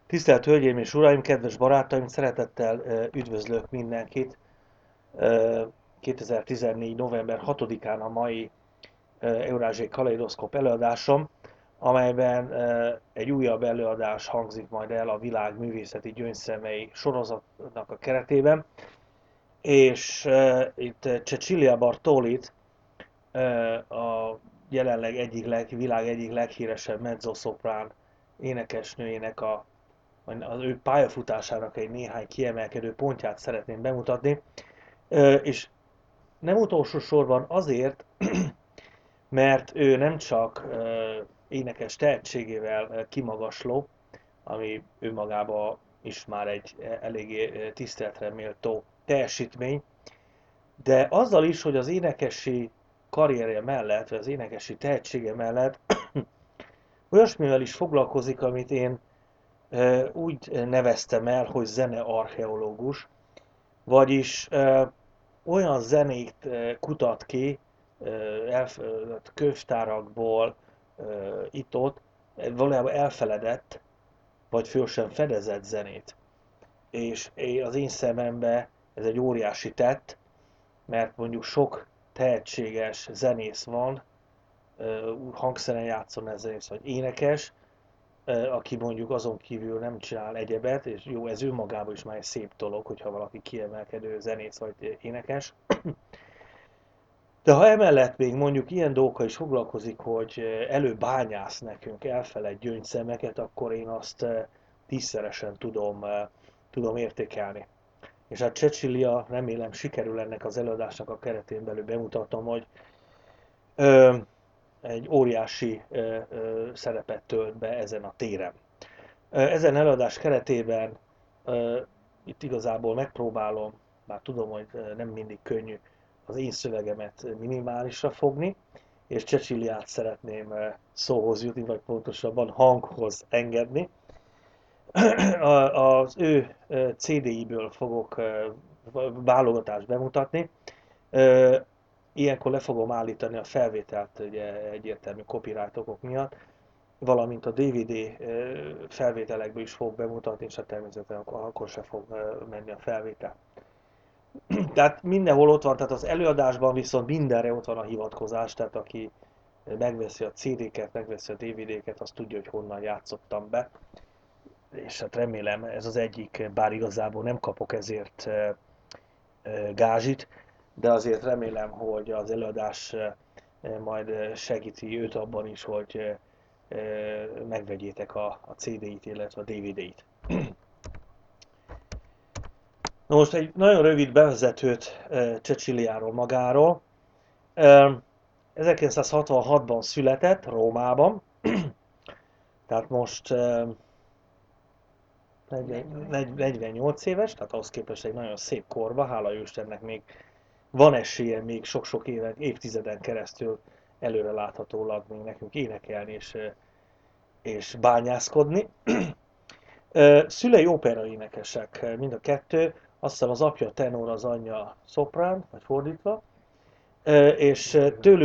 Tisztelt Hölgyeim és Uraim, kedves barátaim, szeretettel üdvözlök mindenkit. 2014. november 6-án a mai Eurázsiai Kaleidoszkóp előadásom, amelyben egy újabb előadás hangzik majd el a világ művészeti gyöngyszemei sorozatnak a keretében. És itt Cecilia Bartolit, a jelenleg világ egyik leghíresebb mezzosoprán énekesnőjének az ő pályafutásának egy néhány kiemelkedő pontját szeretném bemutatni, és nem utolsó sorban azért, mert ő nem csak énekes tehetségével kimagasló, ami önmagában is már egy eléggé tiszteletre méltó teljesítmény, de azzal is, hogy az énekesi karrierje mellett, vagy az énekesi tehetsége mellett olyasmivel is foglalkozik, amit én úgy neveztem el, hogy zenearcheológus, vagyis olyan zenét kutat ki könyvtárakból itt-ott, valójában elfeledett, vagy föl sem fedezett zenét. És az én szememben ez egy óriási tett, mert mondjuk sok tehetséges zenész van, hangszeren játszó zenész vagy énekes, aki mondjuk azon kívül nem csinál egyebet, és jó, ez önmagában is már egy szép dolog, hogyha valaki kiemelkedő zenész vagy énekes. De ha emellett még mondjuk ilyen dolgokkal is foglalkozik, hogy előbányász nekünk elfeled gyöngyszemeket, akkor én azt tízszeresen tudom értékelni. És hát Cecilia, remélem sikerül ennek az előadásnak a keretén belül bemutatom, hogy ö, egy óriási szerepet tölt be ezen a téren. Ezen előadás keretében itt igazából megpróbálom, bár tudom, hogy nem mindig könnyű, az én szövegemet minimálisra fogni, és Ceciliát szeretném szóhoz jutni, vagy pontosabban hanghoz engedni. Az ő CD-iből fogok válogatást bemutatni. Ilyenkor le fogom állítani a felvételt ugye egyértelmű copyright okok miatt, valamint a DVD felvételekből is fog bemutatni, és természetesen akkor se fog menni a felvétel. Tehát mindenhol ott van, tehát az előadásban viszont mindenre ott van a hivatkozás, tehát aki megveszi a CD-ket, megveszi a DVD-ket, az tudja, hogy honnan játszottam be. És hát remélem ez az egyik, bár igazából nem kapok ezért gázsit, de azért remélem, hogy az előadás majd segíti őt abban is, hogy megvegyétek a CD-it, illetve a DVD-t. Na most egy nagyon rövid bevezetőt Ceciliáról magáról. 1966-ban született Rómában, tehát most 48 éves, tehát ahhoz képest egy nagyon szép korba, hála Istennek még van esélye még sok-sok évtizeden keresztül előre láthatólag még nekünk énekelni és bányászkodni. Szülei operaénekesek mind a kettő, azt hiszem az apja tenor, az anyja szoprán, vagy fordítva, és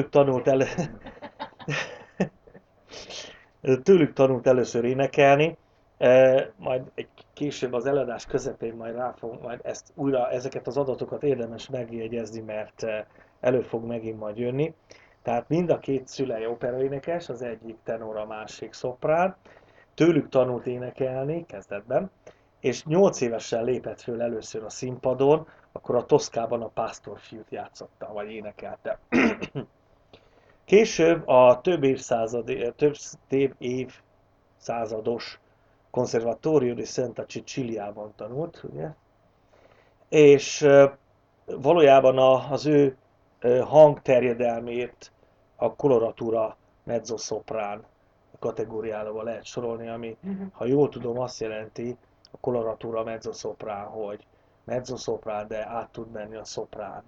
tőlük tanult először énekelni, majd egy később az előadás közepén majd ezeket az adatokat érdemes megjegyezni, mert elő fog megint majd jönni. Tehát mind a két szülei operaénekes, az egyik tenor, a másik szoprán, tőlük tanult énekelni kezdetben, és 8 évesen lépett föl először a színpadon, akkor a Toszkában a pásztorfiút játszotta, vagy énekelte. Később a több évszázados Conservatorio di Santa Ceciliában tanult, ugye? És valójában az ő hangterjedelmét a koloratura mezzosoprán kategóriába lehet sorolni, ami, ha jól tudom, azt jelenti a koloratura mezzosoprán, hogy mezzosoprán, de át tud menni a szoprán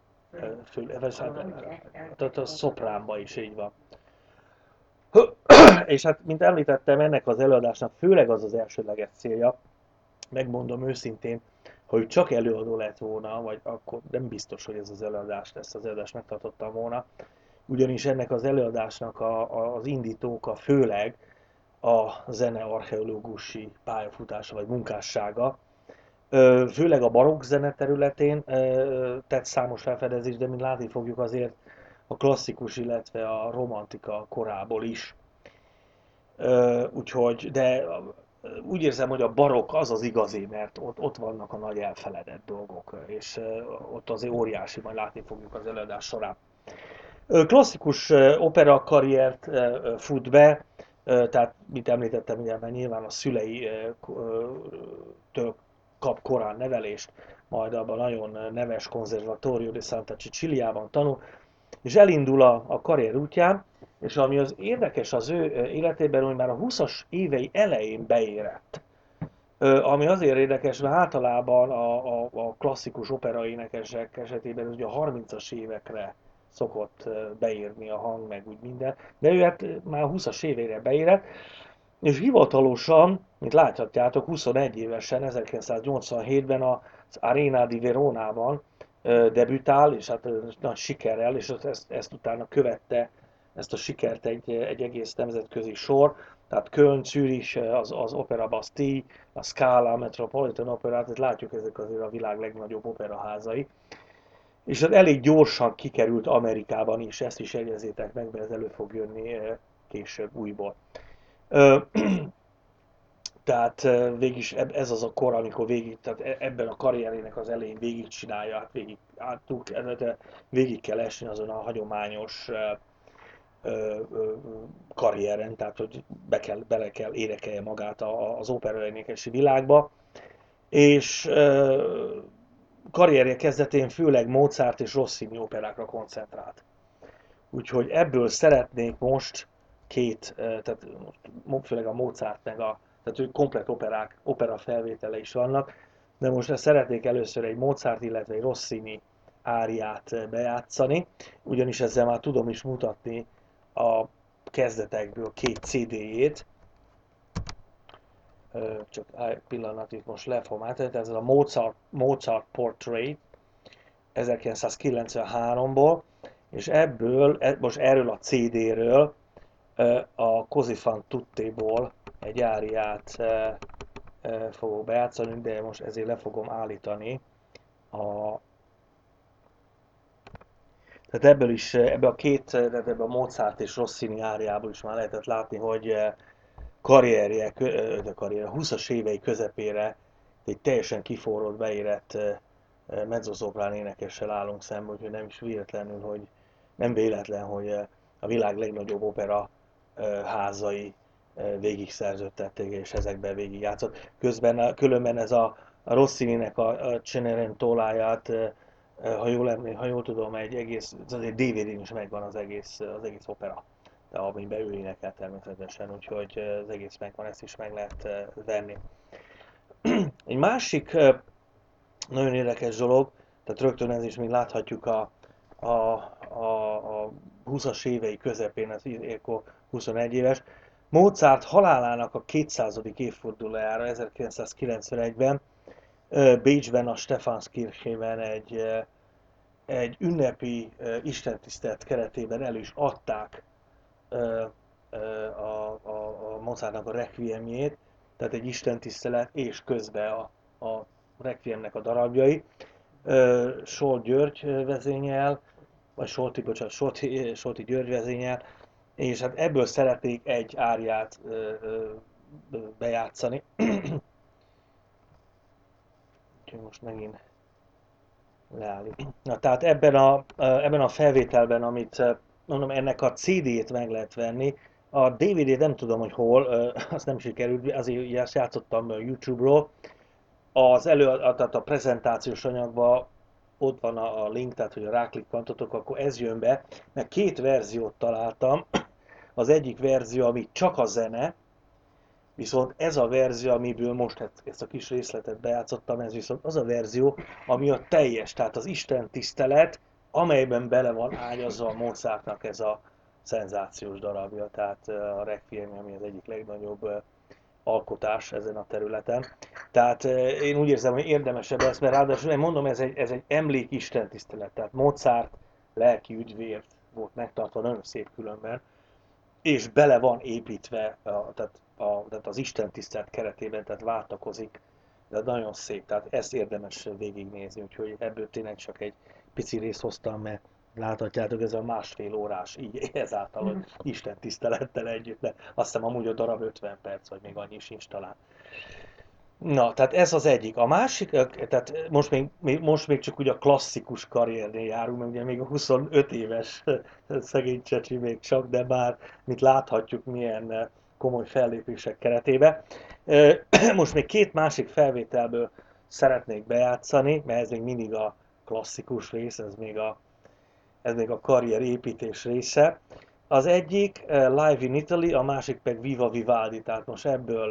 tehát a szopránba is így van. És hát, mint említettem, ennek az előadásnak főleg az az elsődleges célja, megmondom őszintén, hogy csak előadó lett volna, vagy akkor nem biztos, hogy ez az előadás lesz, az előadást megtartottam volna, ugyanis ennek az előadásnak az indítóka főleg a zene archeológusi pályafutása vagy munkássága. Főleg a barokk zene területén tett számos felfedezést, de mint látni fogjuk azért a klasszikus, illetve a romantika korából is. Úgyhogy, de úgy érzem, hogy a barokk az az igazi, mert ott vannak a nagy elfeledett dolgok, és ott azért óriási, majd látni fogjuk az előadás során. Klasszikus opera karriert fut be, tehát, mint említettem, ugye, mert nyilván a szülei től kap korán nevelést, majd abban a nagyon neves Conservatorio di Santa Ceciliában tanul, és elindul a karrier útján, és ami az érdekes az ő életében, hogy már a 20-as évei elején beérett. Ami azért érdekes, mert általában a klasszikus operaénekesek esetében ugye a 30-as évekre szokott beírni a hang, meg úgy minden, de ő hát már 20-as évére beérett, és hivatalosan, mint láthatjátok, 21 évesen, 1987-ben az Arena di Veronában debütál, és hát nagy sikerrel, és ezt utána követte ezt a sikert egy egész nemzetközi sor, tehát Köln, Zürich, az Opera Bastille, a Scala, Metropolitan Opera, tehát látjuk, ezek azért a világ legnagyobb operaházai. És ez elég gyorsan kikerült Amerikában is, ezt is jegyezzétek meg, mert ez elő fog jönni később újból. Tehát végig ez az a kor, amikor végig, tehát ebben a karrierének az elején végig csinálja, hát végig kell esni azon a hagyományos karrieren, tehát hogy bele kell énekelje magát az operaénekesi világba, és karrierje kezdetén főleg Mozart és Rossini operákra koncentrált. Úgyhogy ebből szeretnék most tehát főleg a Mozart tehát ők komplett opera felvétele is vannak, de most szeretnék először egy Mozart, illetve egy Rossini áriát bejátszani, ugyanis ezzel már tudom is mutatni a kezdetekből 2 CD-jét, csak egy pillanatig most leformáltam, ez a Mozart Portrait 1993-ból, és most erről a CD-ről a Così fan tuttéból egy áriát fogok bejátszani, de most ezért le fogom állítani tehát ebből a Mozart és Rossini áriából is már lehetett látni, hogy karrierje, 20-as évei közepére egy teljesen kiforrott, beérett mezzosoprán énekessel állunk szemben, úgyhogy nem is véletlenül, hogy nem véletlen, hogy a világ legnagyobb opera házai végig szerződtették, és ezekben végig játszott. Különben ez a Rossininek a Cenerentoláját, ha jól tudom, azért DVD-n is megvan az egész opera, de amiben ő énekel természetesen, úgyhogy az egész megvan, ezt is meg lehet venni. Egy másik nagyon érdekes dolog, tehát rögtön ez is még láthatjuk a 20-as évei közepén, az Ilko 21 éves. Mozart halálának a 200. évfordulójára 1991-ben Bécsben a Stephanskirchében egy ünnepi istentisztelet keretében el is adták a Mozartnak a requiemjét, tehát egy istentisztelet és közben a requiemnek a darabjai. Solt György vezényel, vagy Solti György vezényel, és hát ebből szeretnék egy áriát bejátszani. Úgyhogy most megint leállít. Na, tehát ebben a felvételben, amit mondom, ennek a CD-t meg lehet venni, a DVD-t nem tudom, hogy hol, azt nem sikerült, azért ezt játszottam YouTube-ról. Tehát a prezentációs anyagban ott van a link, tehát hogy ráklikkantotok, akkor ez jön be, mert 2 verziót találtam. Az egyik verzió, ami csak a zene, viszont ez a verzió, amiből most ezt a kis részletet bejátszottam, ez viszont az a verzió, ami a teljes, tehát az Isten tisztelet, amelyben bele van ágyazva a Mozartnak ez a szenzációs darabja, tehát a Requiem, ami az egyik legnagyobb alkotás ezen a területen. Tehát én úgy érzem, hogy érdemesebb lesz, mert ráadásul én mondom, ez egy emlék istentisztelet, tehát Mozart lelki ügyvér volt megtartva, nagyon szép különben, és bele van építve, tehát az Isten tisztelet keretében, tehát váltakozik, de nagyon szép, tehát ezt érdemes végignézni, úgyhogy ebből tényleg csak egy pici részt hoztam, mert láthatjátok, ez a másfél órás, így ezáltal, hogy Isten tisztelettel együtt, de azt hiszem amúgy a darab 50 perc, vagy még annyi sincs talán. Na, tehát ez az egyik. A másik, tehát most még csak ugye a klasszikus karriernél járunk, mert ugye még a 25 éves szegény csecsi még csak, de már, mint láthatjuk, milyen komoly fellépések keretében. Most még két másik felvételből szeretnék bejátszani, mert ez még mindig a klasszikus rész, ez még a karrierépítés része. Az egyik Live in Italy, a másik meg Viva Vivaldi, tehát most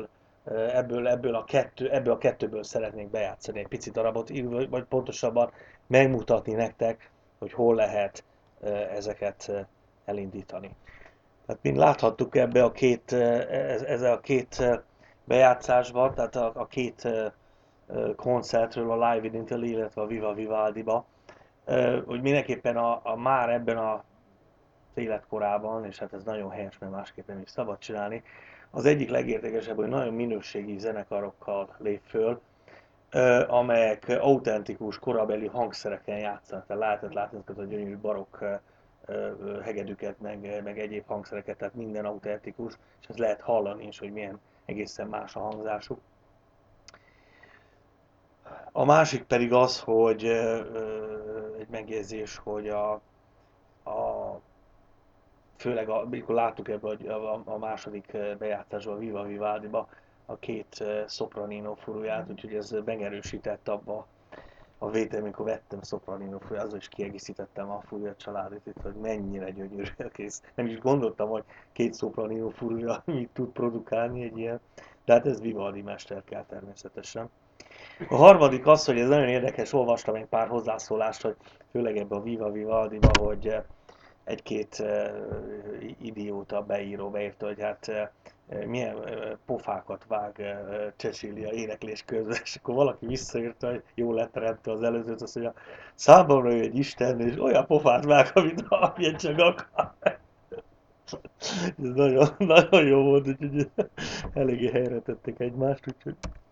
ebből a kettőből szeretnék bejátszani egy pici darabot, vagy pontosabban megmutatni nektek, hogy hol lehet ezeket elindítani. Tehát mint láthattuk ezzel a két bejátszásban, tehát a két koncertről, a Live in Italy, illetve a Viva Vivaldiba, hogy mindenképpen már ebben a életkorában, és hát ez nagyon helyes, mert másképp nem is szabad csinálni, az egyik legértékesebb, hogy nagyon minőségi zenekarokkal lép föl, amelyek autentikus, korabeli hangszereken játszanak. Tehát lehetett látni ezeket a gyönyörű barokk hegedűket, meg egyéb hangszereket, tehát minden autentikus, és ezt lehet hallani is, hogy milyen egészen más a hangzásuk. A másik pedig az, hogy egy megjegyzés, hogy főleg amikor láttuk ebben a második bejátszásban, a Viva Vivaldiba a két Sopranino furuját, úgyhogy ez megerősített abba a vétel, amikor vettem Sopranino furuját, azzal is kiegészítettem a Furuja családot itt, hogy mennyire gyönyörű a kész. Nem is gondoltam, hogy két Sopranino furuja mit tud produkálni egy ilyen, de hát ez Vivaldi mester kell természetesen. A harmadik az, hogy ez nagyon érdekes, olvastam egy pár hozzászólást, hogy főleg ebbe a Viva Vivaldiba, hogy egy-két idióta beírta, hogy hát milyen pofákat vág Cecilia éneklés közben, és akkor valaki visszaírta, hogy jól leteremte az előzőt, azt mondja, számomra ő egy isten, és olyan pofát vág, amit amilyen csak akar. Ez nagyon, nagyon jó volt, úgyhogy eléggé helyre tették egymást, úgyhogy...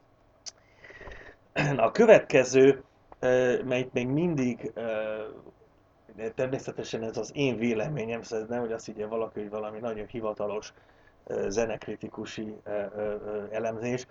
A következő, melyik még mindig de természetesen ez az én véleményem, szóval ez nem, hogy azt higgye valaki, hogy valami nagyon hivatalos zenekritikusi elemzés,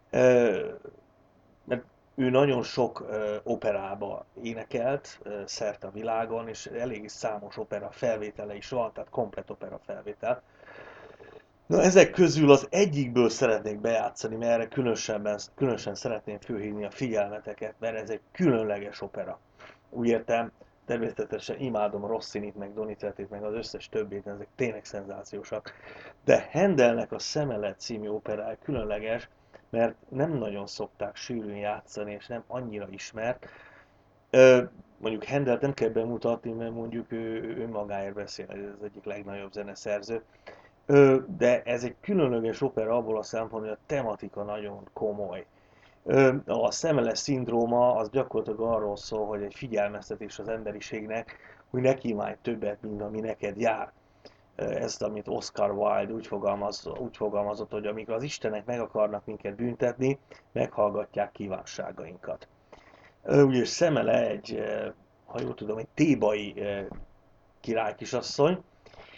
mert ő nagyon sok operába énekelt szerte a világon, és elég számos opera felvétele is van, tehát komplet opera felvétel. Na, ezek közül az egyikből szeretnék bejátszani, mert erre különösen szeretném fölhívni a figyelmeteket, mert ez egy különleges opera. Úgy értem, természetesen imádom Rossinit, meg Donizettit, meg az összes többét, ezek tényleg szenzációsak. De Handelnek a Szemelet című operája különleges, mert nem nagyon szokták sűrűn játszani, és nem annyira ismert. Mondjuk Handelt nem kell bemutatni, mert mondjuk ő önmagáért beszél, ez az egyik legnagyobb zeneszerző. De ez egy különleges opera abból a szempontból, hogy a tematika nagyon komoly. A szemeles szindróma az gyakorlatilag arról szól, hogy egy figyelmeztetés az emberiségnek, hogy ne kívánj többet, mint ami neked jár. Ezt, amit Oscar Wilde úgy fogalmazott, hogy amikor az Istenek meg akarnak minket büntetni, meghallgatják kívánságainkat. Ugye Szemele ha jól tudom, egy thébai királykisasszony,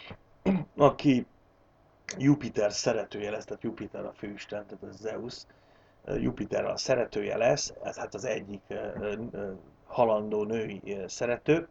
aki Jupiter szeretője lesz, tehát Jupiter a főisten, tehát a Zeus, Jupiter a szeretője lesz, ez hát az egyik halandó női szerető,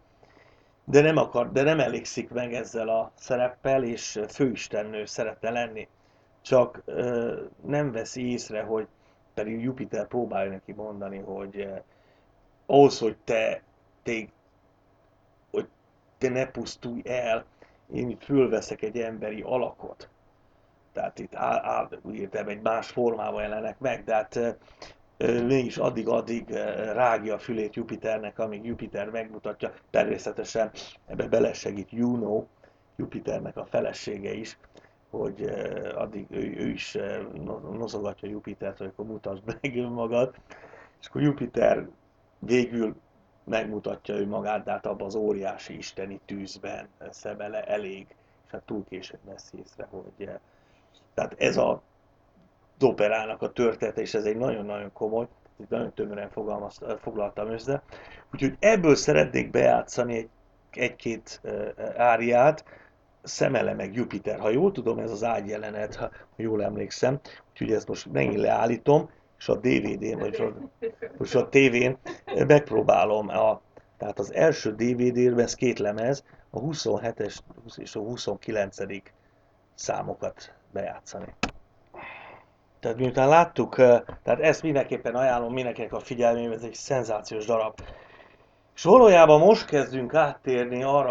de nem elégszik meg ezzel a szereppel, és főistennő szeretne lenni. Csak nem veszi észre, hogy pedig Jupiter próbálja neki mondani, hogy ahhoz, te, hogy te ne pusztulj el, én itt fölveszek egy emberi alakot. Tehát itt úgy értem, egy más formában jelenek meg, de hát mégis addig rágja a fülét Jupiternek, amíg Jupiter megmutatja. Természetesen ebbe belesegít Juno, Jupiternek a felesége is, hogy addig ő is noszogatja Jupitert, hogy akkor mutasd meg önmagad. És akkor Jupiter végül megmutatja ő magát, de hát abban az óriási isteni tűzben Szemele elég, és hát túl későn vesz észre, hogy tehát ez a operának a története, és ez egy nagyon-nagyon komoly, itt nagyon tömören foglaltam össze. Úgyhogy ebből szeretnék bejátszani egy-két áriát, Szemele meg Jupiter. Ha jól tudom, ez az ágyjelenet, ha jól emlékszem. Úgyhogy ezt most megint leállítom, és a DVD-n, vagy most a tévén megpróbálom. Tehát az első DVD-ben ez két lemez, a 27-es és a 29. számokat bejátszani. Tehát miután láttuk, tehát ezt mindenképpen ajánlom mindenkinek a figyelmébe, ez egy szenzációs darab. És valójában most kezdünk áttérni arra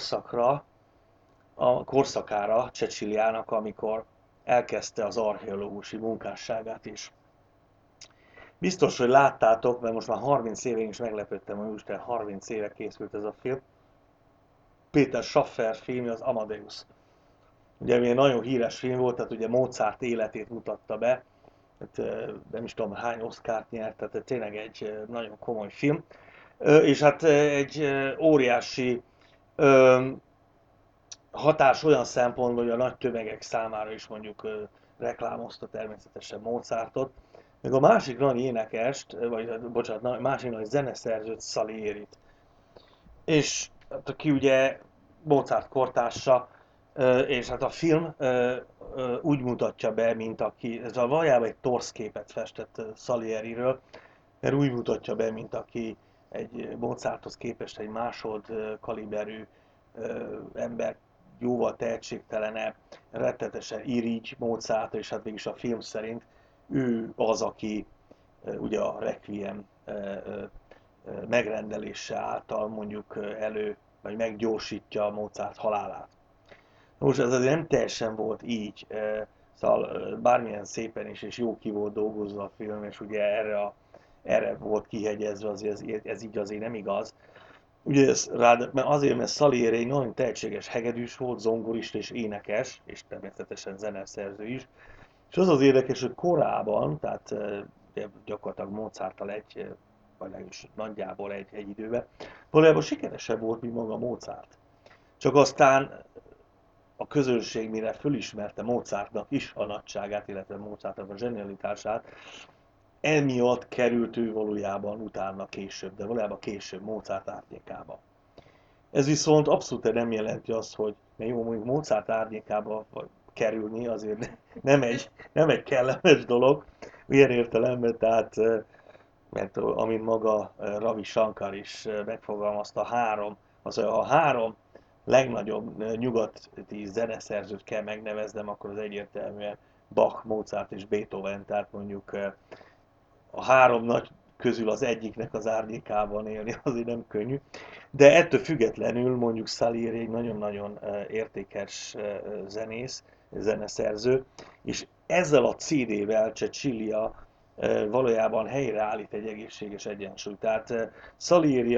a korszakára Ceciliának, amikor elkezdte az archeológusi munkásságát is. Biztos, hogy láttátok, mert most már 30 éve is meglepődtem, hogy úristen 30 éve készült ez a film. Péter Schaffer filmje, az Amadeus. Ugye egy nagyon híres film volt, tehát ugye Mozart életét mutatta be, hát, nem is tudom hány Oscart nyert, tehát tényleg egy nagyon komoly film. És hát egy óriási hatás olyan szempontból, hogy a nagy tömegek számára is mondjuk reklámozta természetesen Mozartot, meg a másik nagy énekest, vagy bocsánat, másik nagy zeneszerzőt, Salierit. És hát, aki ugye Mozart kortársa, és hát a film úgy mutatja be, mint aki, ez valójában egy torszképet festett Salieriről, mert úgy mutatja be, mint aki egy Mozarthoz képest egy másod kaliberű ember, jóval tehetségtelenebb, rettetesen irigy Mozart, és hát mégis a film szerint ő az, aki ugye a Requiem megrendelése által mondjuk vagy meggyorsítja Mozart halálát. Most ez azért nem teljesen volt így, szóval bármilyen szépen is és jó ki volt dolgozva a film, és ugye erre volt kihegyezve, azért ez így azért nem igaz. Ugye azért, mert Salieri egy nagyon tehetséges hegedűs volt, zongorista és énekes, és természetesen zeneszerző is. És az az érdekes, hogy korábban, tehát gyakorlatilag Mozarttal vagy legalábbis nagyjából egy időben, valójában sikeresebb volt, mint maga Mozart. Csak aztán a közönség mire fölismerte Mozartnak is a nagyságát, illetve Mozartnak a zsenialitását, emiatt került ő valójában utána később, de valójában később Mozart árnyékába. Ez viszont abszolút nem jelenti azt, hogy jó, mondjuk Mozart árnyékába kerülni azért nem egy kellemes dolog, ilyen értelemben, tehát mert amint maga Ravi Shankar is megfogalmazta, a három legnagyobb nyugati zeneszerzőt kell megneveznem, akkor az egyértelműen Bach, Mozart és Beethoven, tehát mondjuk a három nagy közül az egyiknek az árnyékában élni azért nem könnyű. De ettől függetlenül mondjuk Salieri egy nagyon-nagyon értékes zenész, zeneszerző, és ezzel a CD-vel Cecilia valójában helyreállít egy egészséges egyensúlyt. Tehát Salieri,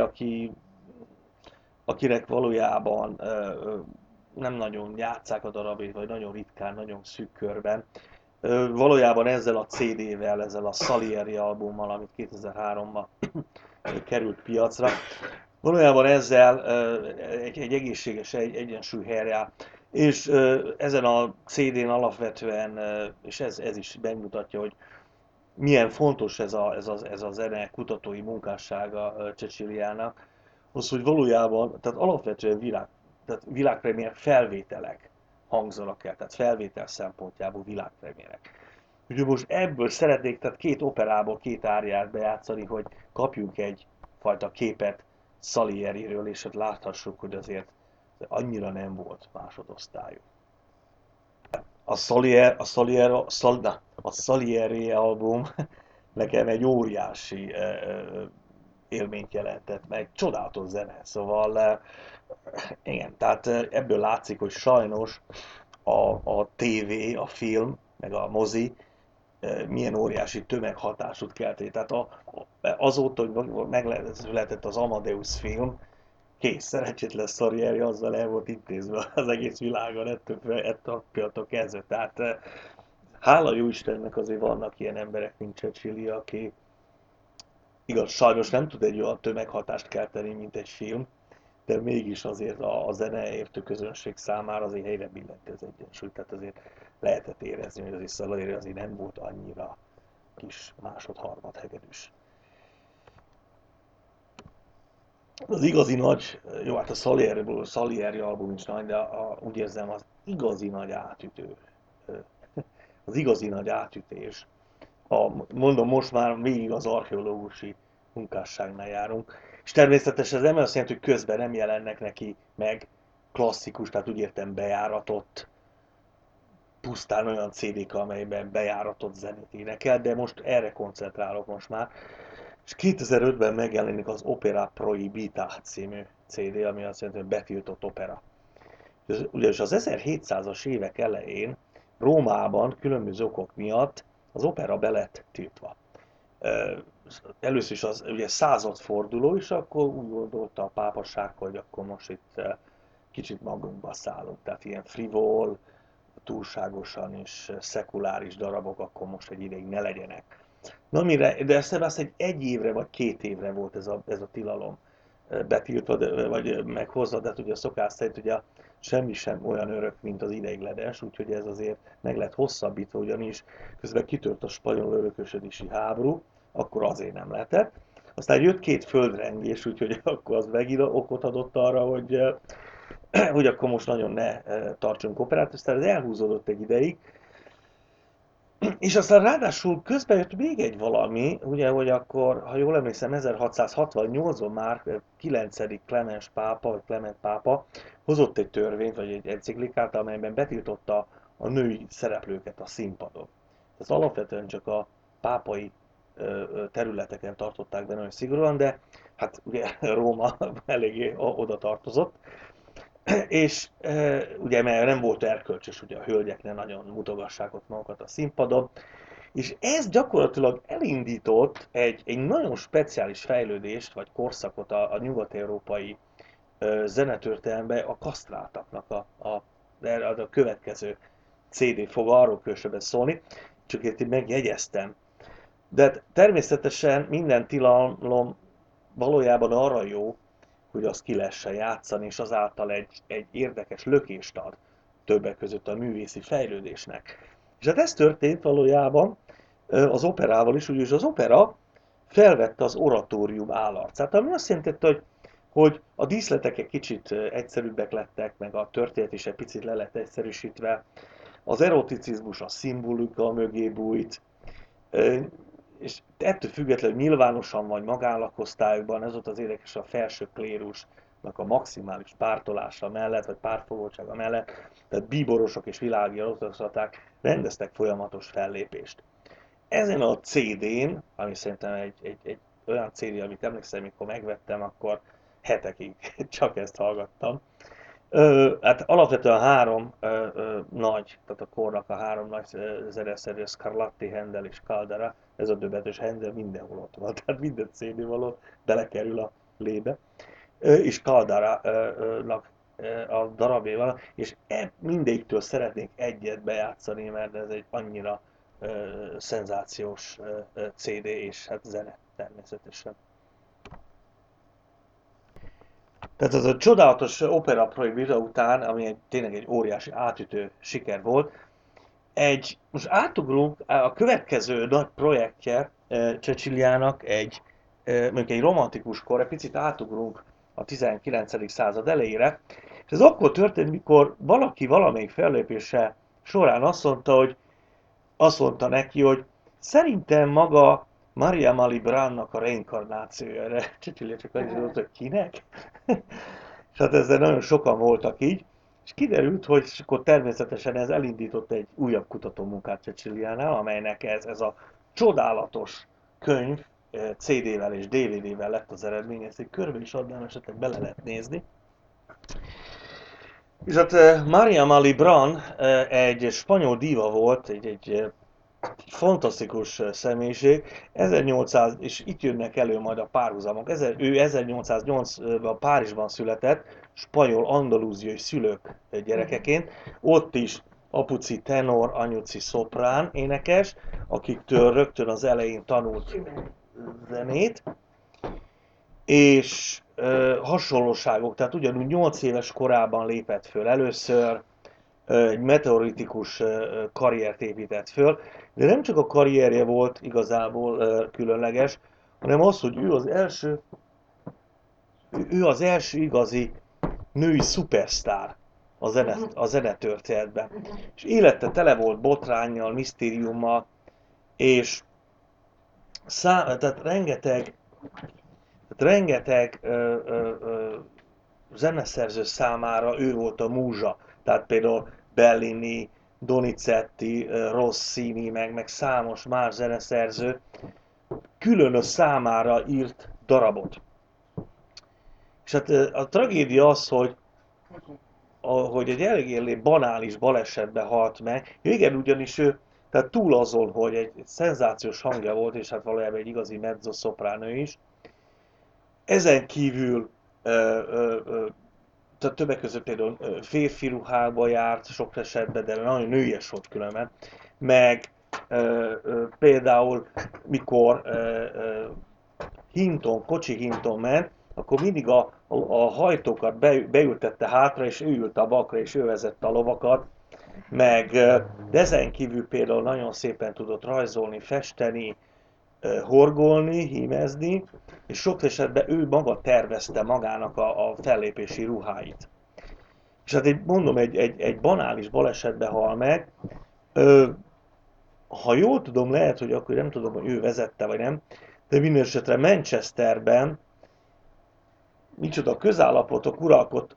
akinek valójában nem nagyon játsszák a darabét, vagy nagyon ritkán, nagyon szűk körben, valójában ezzel a CD-vel, ezzel a Salieri albummal, amit 2003-ban került piacra, valójában ezzel egy egészséges egyensúly helyreáll. És ezen a CD-n alapvetően, és ez is megmutatja, hogy milyen fontos ez a zene kutatói munkássága Ceciliának, az, hogy valójában, tehát alapvetően világpremiér felvételek hangzanak el, tehát felvétel szempontjából világpremiérek. Úgyhogy most ebből szeretnék, tehát két operából két áriát bejátszani, hogy kapjunk egyfajta képet Salieriről, és ott láthassuk, hogy azért annyira nem volt másodosztályú. A Salieri album nekem egy óriási élményt jelentett meg, csodálatos zene, szóval igen, tehát ebből látszik, hogy sajnos a tévé, a film, meg a mozi milyen óriási tömeghatást tud kelteni. Tehát azóta, hogy megszületett az Amadeus film, kész, szerencsétlen Salieri azzal el volt intézve az egész világon ettől például kezdve. Tehát hála jó Istennek azért vannak ilyen emberek, mint Cecilia, aki igaz, sajnos nem tud egy olyan tömeghatást kelteni, mint egy film, de mégis azért a zeneértő közönség számára azért helyre billent az egyensúly, tehát azért lehetett érezni, hogy azért Salieri azért nem volt annyira kis másod-harmad hegedűs. Az igazi nagy, jó, hát a Salieri album is nagy, de úgy érzem az igazi nagy átütő, az igazi nagy átütés. Mondom, most már végig az archeológusi munkásságnál járunk, és természetesen ez nem azt jelenti, hogy közben nem jelennek neki meg klasszikus, tehát úgy értem bejáratott, pusztán olyan CD-k, amelyben bejáratott zenét énekel, de most erre koncentrálok most már. És 2005-ben megjelenik az Opera Proibita című CD, ami azt jelenti, hogy betiltott opera. Ugyanis az 1700-as évek elején Rómában különböző okok miatt az opera be lett tiltva. Először is az ugye századforduló, és akkor úgy gondolta a pápaság, hogy akkor most itt kicsit magunkba szállunk. Tehát ilyen frivol, túlságosan és szekuláris darabok akkor most egy ideig ne legyenek. Na mire, de ezt egy évre vagy 2 évre volt ez a tilalom betiltva, vagy meghozva, de hát ugye a szokás szerint ugye semmi sem olyan örök, mint az ideiglenes, úgyhogy ez azért meg lett hosszabbítva, ugyanis közben kitört a spanyol örökösödési háború, akkor azért nem lehetett. Aztán jött 2 földrengés, úgyhogy akkor az megint okot adott arra, hogy akkor most nagyon ne tartsunk operát, aztán ez elhúzódott egy ideig, és aztán ráadásul közben jött még egy valami, ugye, hogy akkor, ha jól emlékszem, 1668-ban már 9. Clemens pápa, vagy Clement pápa hozott egy törvényt, vagy egy enciklikát, amelyben betiltotta a női szereplőket a színpadon. Ez alapvetően csak a pápai területeken tartották be nagyon szigorúan, de hát ugye Róma eléggé oda tartozott. És ugye mert nem volt erkölcsös, ugye a hölgyek ne nagyon mutogassák ott magukat a színpadon, és ez gyakorlatilag elindított egy nagyon speciális fejlődést, vagy korszakot a nyugat-európai zenetörténelemben a kasztráltaknak a következő CD fog arról később szólni, csak itt megjegyeztem. De természetesen minden tilalom valójában arra jó, hogy azt ki lehessen játszani, és azáltal egy érdekes lökést ad többek között a művészi fejlődésnek. És hát ez történt valójában az operával is, ugyanis az opera felvette az oratórium állarcát, ami azt jelenti, hogy a díszletek egy kicsit egyszerűbbek lettek, meg a történet is egy picit le lett egyszerűsítve, az eroticizmus a szimbolika mögé bújt, és ettől függetlenül nyilvánosan vagy magállakosztályokban, ez volt az érdekes a felső klérusnak a maximális pártolása mellett, vagy pártfogoltsága mellett, tehát bíborosok és világi aristokraták rendeztek folyamatos fellépést. Ezen a CD-n, ami szerintem egy olyan CD, amit emlékszem, amikor megvettem, akkor hetekig csak ezt hallgattam. Hát alapvetően nagy, tehát a kornak a 3 nagy zeneszerző, Scarlatti, Handel és Caldara, ez a döbbenetes Handel mindenhol ott van, tehát minden CD való belekerül a lébe, és Caldara-nak a darabjával, és mindegyiktől szeretnék egyet bejátszani, mert ez egy annyira szenzációs CD és hát zene természetesen. Tehát az a csodálatos Opera Proibita után, ami tényleg egy óriási átütő siker volt, most átugrunk, a következő nagy projektje Ceciliának mondjuk egy romantikus kor, egy picit átugrunk a 19. század elejére, és ez akkor történt, mikor valaki valamelyik fellépése során azt mondta neki, hogy szerintem maga Maria Malibrannak a reinkarnációja. Erre Cecilia csak annyit mondott, hogy kinek? És hát ezzel nagyon sokan voltak így, és kiderült, hogy akkor természetesen ez elindított egy újabb kutatómunkát Ceciliánál, amelynek ez a csodálatos könyv CD-vel és DVD-vel lett az eredmény, ezt egy körbe is adnám, esetleg bele lehet nézni. És hát Maria Malibran egy spanyol díva volt, egy fantasztikus személyiség, 1800, és itt jönnek elő majd a párhuzamok. Ő 1808-ban Párizsban született, spanyol andalúziai szülők gyerekeként. Ott is apuci tenor, anyuci szoprán énekes, akiktől rögtön az elején tanult zenét. és hasonlóságok, tehát ugyanúgy 8 éves korában lépett föl először, egy meteoritikus karriert épített föl, de nem csak a karrierje volt igazából különleges, hanem az, hogy ő az első igazi női szupersztár a zenetörténetben. És élete tele volt botránnyal, misztériummal, és tehát rengeteg zeneszerző számára ő volt a múzsa. Tehát például Bellini, Donizetti, Rossini, meg számos más zeneszerző külön a számára írt darabot. És hát a tragédia az, hogy egy eléggé banális balesetbe halt meg. Igen, ugyanis ő, tehát túl azon, hogy egy szenzációs hangja volt, és hát valójában egy igazi mezzo-szopránő is, ezen kívül tehát többek között például férfi ruhába járt sok esetben, de nagyon nőies volt különben, meg például mikor kocsi hinton ment, akkor mindig a hajtókat beültette hátra, és ő ült a bakra, és ő vezette a lovakat, de ezen kívül például nagyon szépen tudott rajzolni, festeni, horgolni, hímezni, és sok esetben ő maga tervezte magának a fellépési ruháit. És hát mondom, egy banális balesetbe hal meg. Ha jól tudom, lehet, hogy akkor nem tudom, hogy ő vezette vagy nem, de minden esetre Manchesterben micsoda közállapotok uralkodtak,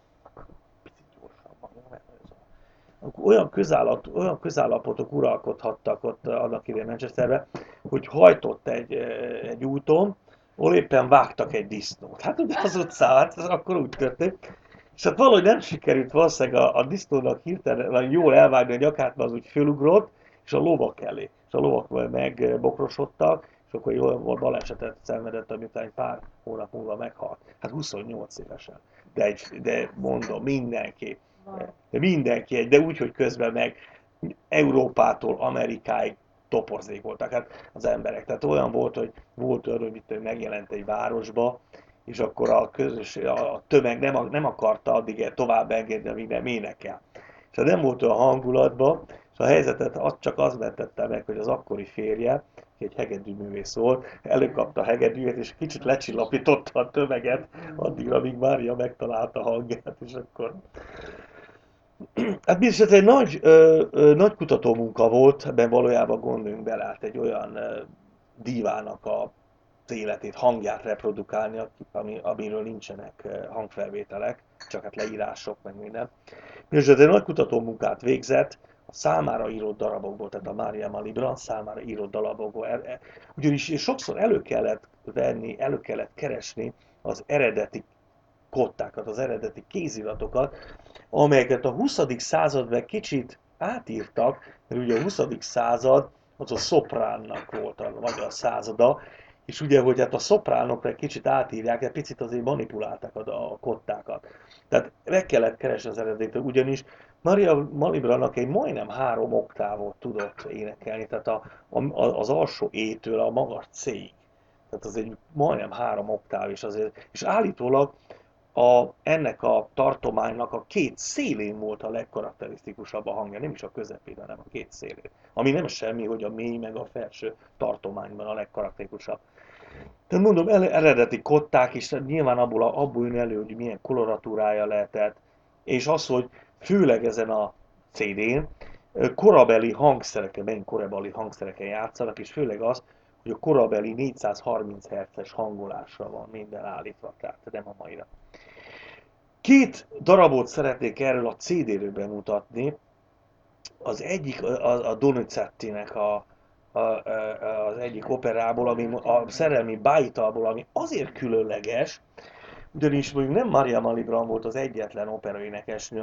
olyan közállapotok uralkodhattak ott annak idején Manchesterben, hogy hajtott egy úton, ahol éppen vágtak egy disznót. Hát ugye az utcán, hát ez akkor úgy történt. És hát valahogy nem sikerült valószínűleg a disznónak hirtelen jól elvágni a nyakát, mert az úgy fölugrott, és a lovak elé. És a lovak megbokrosodtak, és akkor egy olyan balesetet szenvedett, amit egy pár hónap múlva meghalt. Hát 28 évesen. De mondom, de úgy, hogy közben meg Európától Amerikáig toporzék voltak hát az emberek. Tehát olyan volt, hogy hogy megjelent egy városba, és akkor a tömeg nem akarta addig tovább engedni, amíg nem énekel. És nem volt olyan hangulatban, és a helyzetet csak az mentette meg, hogy az akkori férje, egy hegedűművész volt, előkapta a hegedűjét, és kicsit lecsillapította a tömeget, addigra, amíg Mária megtalálta a hangját, és akkor hát biztos egy nagy kutatómunka volt, ebben valójában gondoljunk bele, hát egy olyan dívának az életét, hangját reprodukálni, amiről nincsenek hangfelvételek, csak hát leírások, meg minden. Biztos egy nagy kutatómunkát végzett, a számára írott darabokból, tehát a Mária Malibran számára írott darabokból. Ugyanis sokszor elő kellett venni, elő kellett keresni az eredeti kottákat, az eredeti kéziratokat, amelyeket a 20. században kicsit átírtak, mert ugye a 20. század az a szopránnak volt a magyar százada, és ugye, hogy hát a szopránokra egy kicsit átírják, egy picit azért manipulálták a kottákat. Tehát meg kellett keresni az eredetet, ugyanis Maria Malibrannak egy majdnem 3 oktávot tudott énekelni, tehát az alsó E-től a magas C-ig. Tehát az egy majdnem 3 oktáv, és állítólag ennek a tartománynak a két szélén volt a legkarakterisztikusabb a hangja, nem is a közepén, hanem a két szélén. Ami nem semmi, hogy a mély meg a felső tartományban a legkarakteristikusabb. Tehát mondom, eredeti kották is, nyilván abból jön elő, hogy milyen koloratúrája lehetett, és az, hogy főleg ezen a CD-n korabeli hangszereken, megint korabeli hangszereken játszanak, és főleg az, hogy a korabeli 430 Hz-es hangolásra van minden állítva, tehát nem a maira. 2 darabot szeretnék erről a CD-ről bemutatni. Az egyik a Donizettinek az egyik operából, ami a Szerelmi Bájtalból, ami azért különleges, ugyanis mondjuk nem Maria Malibran volt az egyetlen operaénekesnő,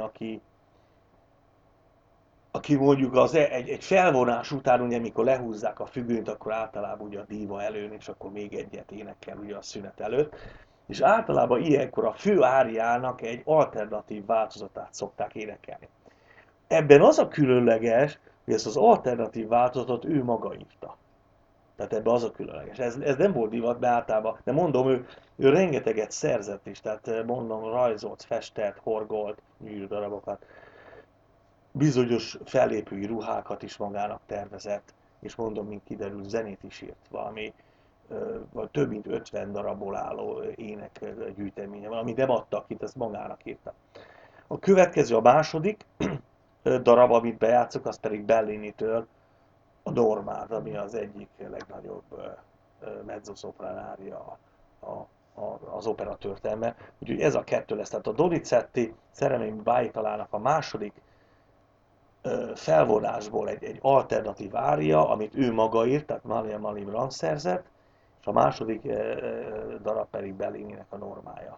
aki mondjuk egy felvonás után, ugye, amikor lehúzzák a függönyt, akkor általában ugye a díva előn, és akkor még egyet énekel ugye a szünet előtt. És általában ilyenkor a fő áriának egy alternatív változatát szokták énekelni. Ebben az a különleges, hogy ezt az alternatív változatot ő maga írta. Tehát ebbe az a különleges. Ez nem volt divat be általában, de mondom, ő rengeteget szerzett is, tehát mondom, rajzolt, festett, horgolt, gyűrűdarabokat, bizonyos fellépői ruhákat is magának tervezett, és mondom, mint kiderül, zenét is írt, valami vagy több mint 50 darabból álló énekgyűjteménye van, ami nem adtak itt, ezt magának írta. A következő, a második darab, amit bejátszok, az pedig Bellini-től a Normát, ami az egyik legnagyobb mezzosopranária az opera történelme. Úgyhogy ez a kettő lesz. Tehát a Donizetti Szerelmi bájtalának a második felvonásból egy alternatív ária, amit ő maga írt, tehát Maria Malibran szerzett, és a második darab pedig Bellininek a Normája.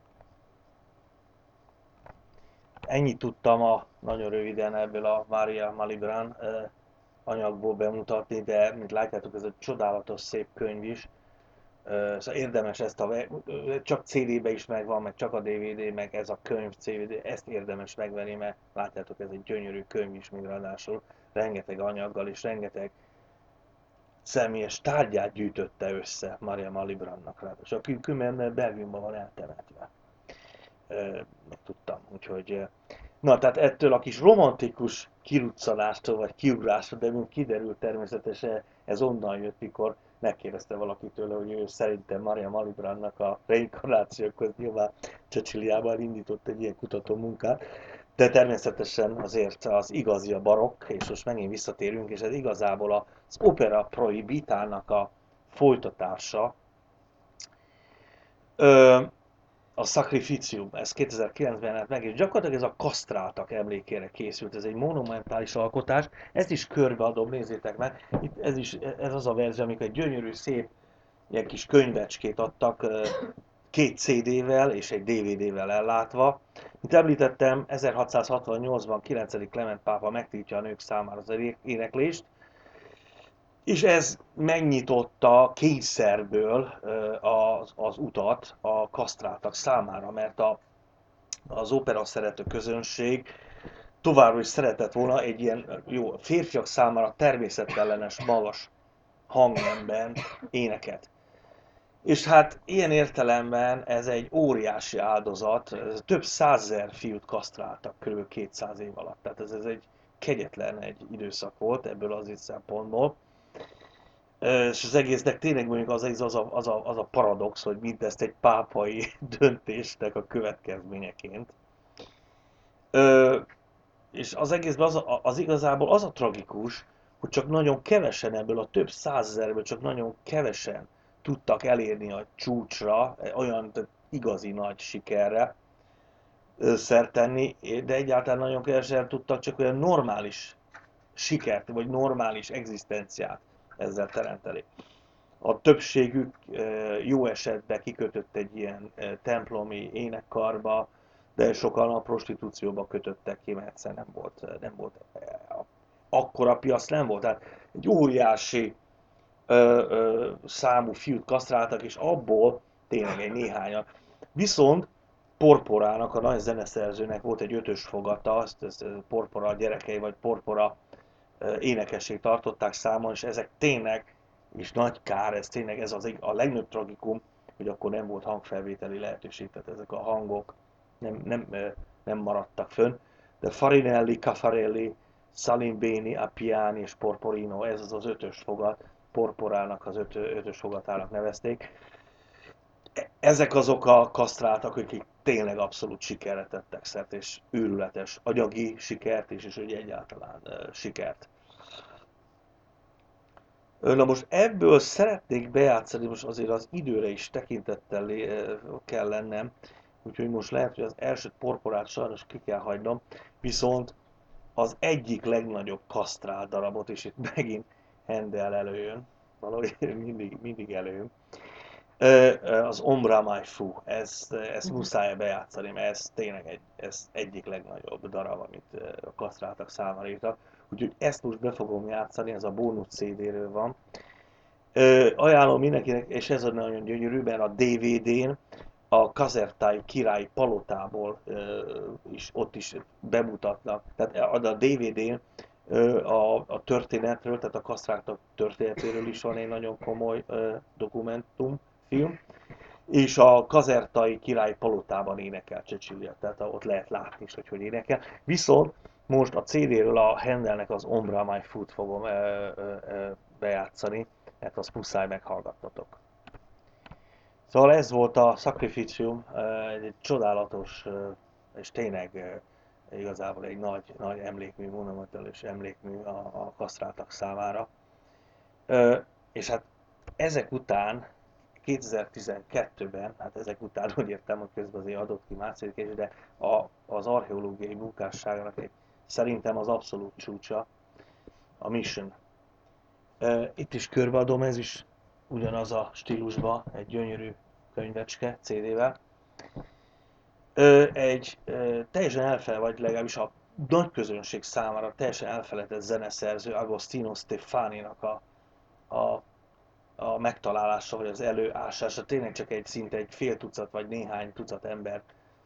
Ennyit tudtam nagyon röviden ebből a Maria Malibran anyagból bemutatni, de mint látjátok, ez egy csodálatos szép könyv is. Szóval érdemes ezt csak CD-be is megvan, meg csak a DVD, meg ez a könyv CD, ezt érdemes megvenni, mert látjátok, ez egy gyönyörű könyv is, még ráadásul rengeteg anyaggal és rengeteg személyes tárgyát gyűjtötte össze Maria Malibrannak, ráadásul a Kümen Belgiumban van eltemetve. Megtudtam, úgyhogy... Na, tehát ettől a kis romantikus kiruccanástól vagy kiugrástól, de mint kiderült természetesen, ez onnan jött, mikor megkérdezte valakitől, hogy ő szerintem Maria Malibrannak a reinkarnációkhoz nyilván Ceciliában indított egy ilyen kutató munkát, de természetesen azért az igazi a barokk, és most megint visszatérünk, és ez igazából az opera prohibitának a folytatása. A Sacrificium, ez 2009-ben jelent meg, és gyakorlatilag ez a kasztráltak emlékére készült, ez egy monumentális alkotás, ezt is körbeadom, nézzétek meg, itt ez az a verzió, amikor egy gyönyörű, szép, ilyen kis könyvecskét adtak, 2 CD-vel és egy DVD-vel ellátva. Mint említettem, 1668-ban 9. Klement pápa megtiltja a nők számára az éneklést, és ez megnyitotta kényszerből az utat a kasztráltak számára, mert az opera szerető közönség továbbra is szeretett volna egy ilyen jó férfiak számára természetellenes, magas hangnemben éneket. És hát ilyen értelemben ez egy óriási áldozat, több százezer fiút kasztráltak kb. 200 év alatt. Tehát ez egy kegyetlen egy időszak volt ebből az szempontból. És az egésznek tényleg mondjuk az a paradox, hogy mindezt egy pápai döntésnek a következményeként. És az egészben az igazából az a tragikus, hogy csak nagyon kevesen ebből a több százezerből csak nagyon kevesen tudtak elérni a csúcsra, olyan igazi nagy sikerre szert tenni, de egyáltalán nagyon kevesen tudtak csak olyan normális sikert, vagy normális egzisztenciát ezzel teremteni. A többségük jó esetben kikötött egy ilyen templomi énekkarba, de sokan a prostitúcióba kötöttek ki, mert egyszerűen nem volt akkora piac nem volt. Tehát egy óriási számú fiút kasztráltak, és abból tényleg egy néhányan. Viszont Porporának, a nagy zeneszerzőnek volt egy 5-ös fogata, ezt Porpora gyerekei, vagy Porpora énekessé tartották számon, és ezek tényleg, és nagy kár, ez tényleg ez a legnagyobb tragikum, hogy akkor nem volt hangfelvételi lehetőség, tehát ezek a hangok nem maradtak fönn. De Farinelli, Caffarelli, Salimbeni, Appiani és Porporino, ez az 5-ös fogat, Porporának az 5-ös fogatának nevezték. Ezek azok a kasztráltak, akik tényleg abszolút sikerre tettek szert, és őrületes anyagi sikert és hogy egyáltalán sikert. Na most ebből szeretnék bejátszani, most azért az időre is tekintettel kell lennem, úgyhogy most lehet, hogy az első Porporát sajnos ki kell hagynom, viszont az egyik legnagyobb kasztrál darabot, és itt megint Handel előjön, valahogy mindig előjön, az Ombra Mai Fu, ezt muszáj bejátszani, mert ez tényleg ez egyik legnagyobb darab, amit a kasztráltak számára írtak. Úgyhogy ezt most be fogom játszani, ez a bónusz CD-ről van. Ajánlom mindenkinek, és ez a nagyon gyönyörű, mert a DVD-n a Kazertai királyi palotából ott is bemutatnak. Tehát a DVD-n a történetről, tehát a kasztráltak történetéről is van egy nagyon komoly dokumentumfilm, és a kazertai király palotában énekel Cecilia, tehát ott lehet látni is, hogy énekel. Viszont most a CD-ről a Handelnek az Ombra My Foot fogom bejátszani, mert azt muszáj meghallgattatok. Szóval ez volt a Sacrificium, egy csodálatos és tényleg igazából egy nagy emlékmű, monumentális emlékmű a kasztráltak számára. És hát ezek után 2012-ben, hát ezek után úgy értem, hogy közben azért adott ki Március, de az archeológiai munkásságnak szerintem az abszolút csúcsa a Mission. Itt is körbeadom, ez is ugyanaz a stílusban, egy gyönyörű könyvecske CD-vel. Egy teljesen vagy legalábbis a nagy közönség számára teljesen elfeledett zeneszerző Agostino Stefaninak a megtalálása, vagy az előásása, tényleg csak szinte egy fél tucat, vagy néhány tucat embernek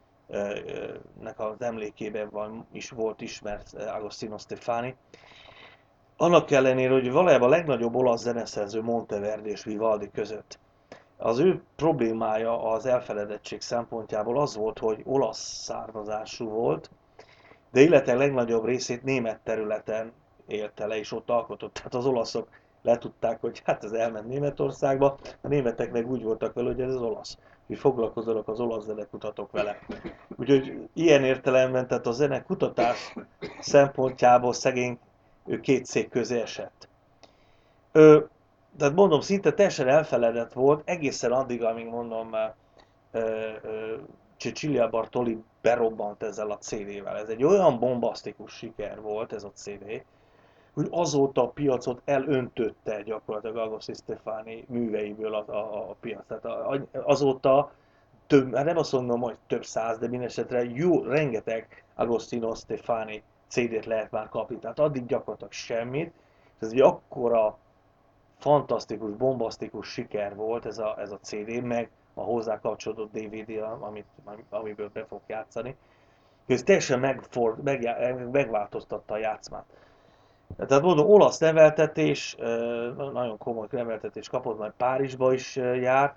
az emlékében volt ismert Agostino Stefani. Annak ellenére, hogy valójában a legnagyobb olasz zeneszerző Monteverdi és Vivaldi között. Az ő problémája az elfeledettség szempontjából az volt, hogy olasz származású volt, de élete legnagyobb részét német területen élte le, és ott alkotott. Tehát az olaszok letudták, hogy hát ez elment Németországba, a németek meg úgy voltak vele, hogy ez az olasz. Hogy foglalkozzanak az olasz zenekutatók vele. Úgyhogy ilyen értelemben, tehát a zenekutatás szempontjából szegény ő két szék közé esett. Tehát mondom, szinte teljesen elfeledett volt, egészen addig, amíg mondom, Cecilia Bartoli berobbant ezzel a CD-vel. Ez egy olyan bombasztikus siker volt ez a CD, hogy azóta a piacot elöntötte gyakorlatilag Agostino Stefani műveiből a piac. Tehát azóta hát nem azt mondom, hogy több száz, de mindesetre jó, rengeteg Agostino Stefani CD-t lehet már kapni. Tehát addig gyakorlatilag semmit. Ez egy akkora fantasztikus, bombasztikus siker volt ez a CD, meg a hozzá kapcsolódott DVD, amiből be fog játszani. Ez teljesen megváltoztatta a játszmát. Tehát mondom, olasz neveltetés, nagyon komoly neveltetés kapott, majd Párizsba is jár.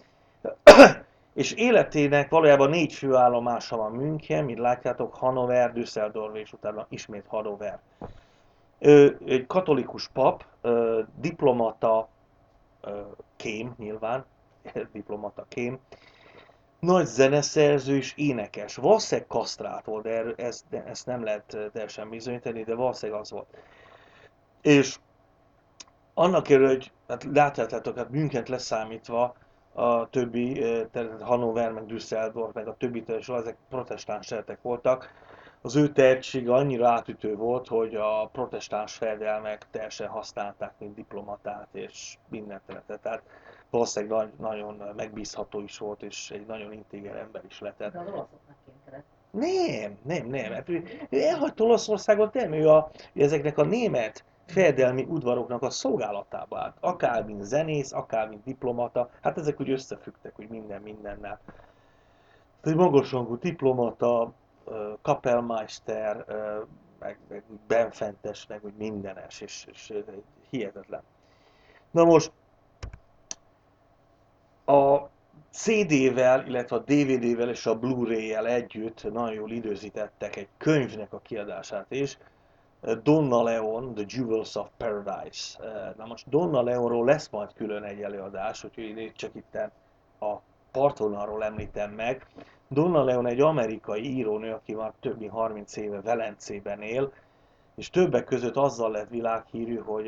És életének valójában 4 főállomása van: München, mint látjátok, Hannover, Düsseldorf és utána ismét Hannover. Egy katolikus pap, diplomata, kém nyilván, diplomata kém, nagy zeneszerző és énekes. Valószínűleg kasztrált volt, de ezt nem lehet teljesen bizonyítani, de valószínűleg az volt. És annak ellenére, hogy hát látjátok, hát Münchent leszámítva, a többi, tehát Hannover, meg Düsseldorf, meg a többi ezek protestáns területek voltak. Az ő tehetsége annyira átütő volt, hogy a protestáns fejedelmek teljesen használták, mint diplomatát és mindenféle. Tehát valószínűleg nagyon megbízható is volt, és egy nagyon intéger ember is lett. De az olaszoknak kémkedett. Nem. Hát ő elhagyta Olaszországot, nem, ő ezeknek a német fejedelmi udvaroknak a szolgálatába állt. Akár mint zenész, akár mint diplomata, hát ezek úgy összefüggtek, hogy minden mindennel. Egy magasrangú diplomata, kapellmeister, meg benfentes, meg úgy mindenes, és hihetetlen. Na most a CD-vel, illetve a DVD-vel és a Blu-ray-jel együtt nagyon jól időzítettek egy könyvnek a kiadását is, Donna Leon, The Jewels of Paradise. Na most Donna Leonról lesz majd külön egy előadás, úgyhogy én csak itt a partvonalról említem meg. Donna Leon egy amerikai írónő, aki már több mint 30 éve Velencében él, és többek között azzal lett világhírű, hogy